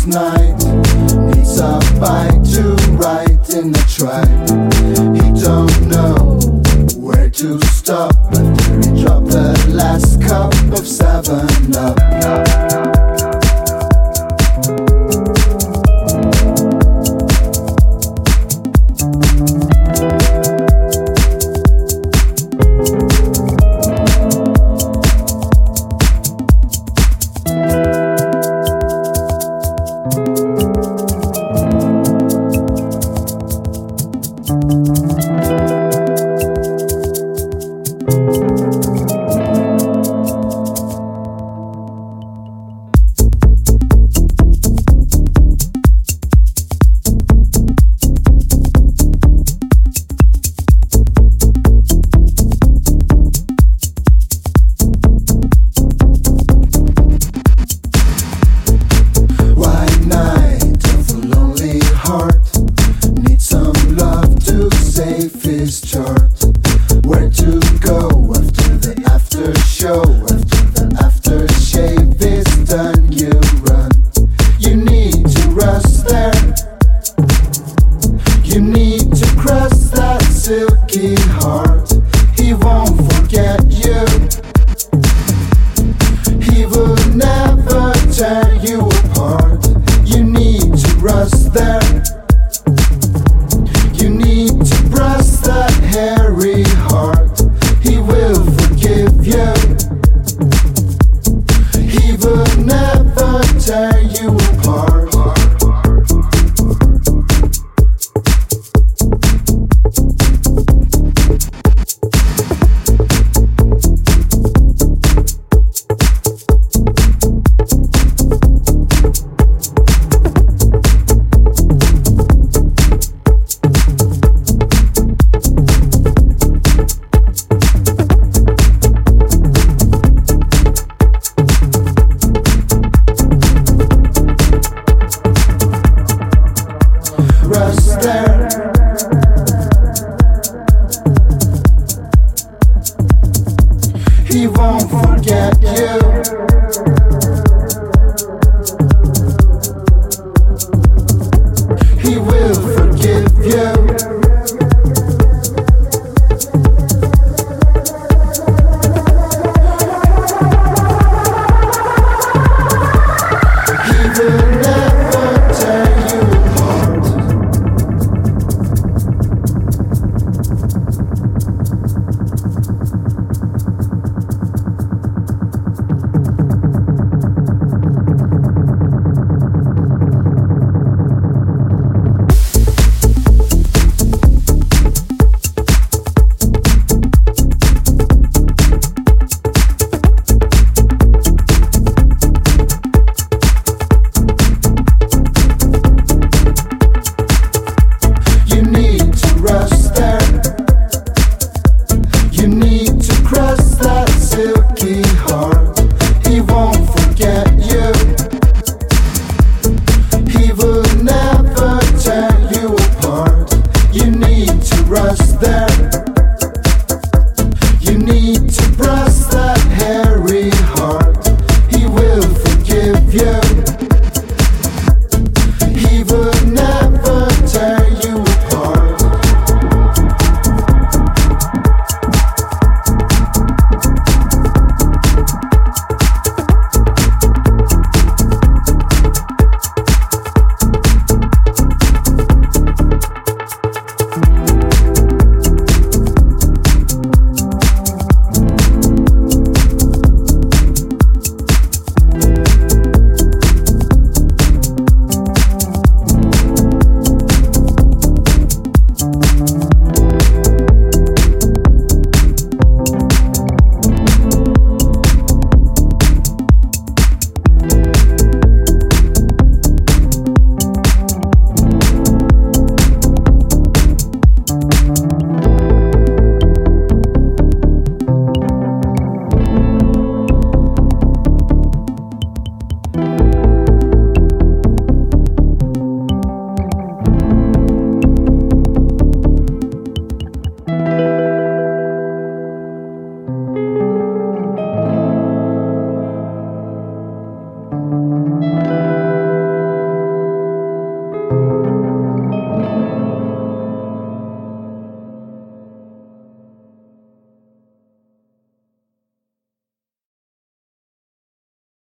night. Needs a bike to ride in the track. He don't know where to stop after he dropped the last cup of 7-Up. His chart. Where to go after the after show? After the after shave is done, you run. You need to rush there. You need to cross that silky heart. He won't forget you. He will never tear you apart. You need to rush there. You need to press that hairy heart. He will forgive you. He will never tear you apart. He won't forget you. He will forgive you. He will never tear you apart. You need to cross that silky heart. He won't forget you. He will never tear you apart. You need to rush there.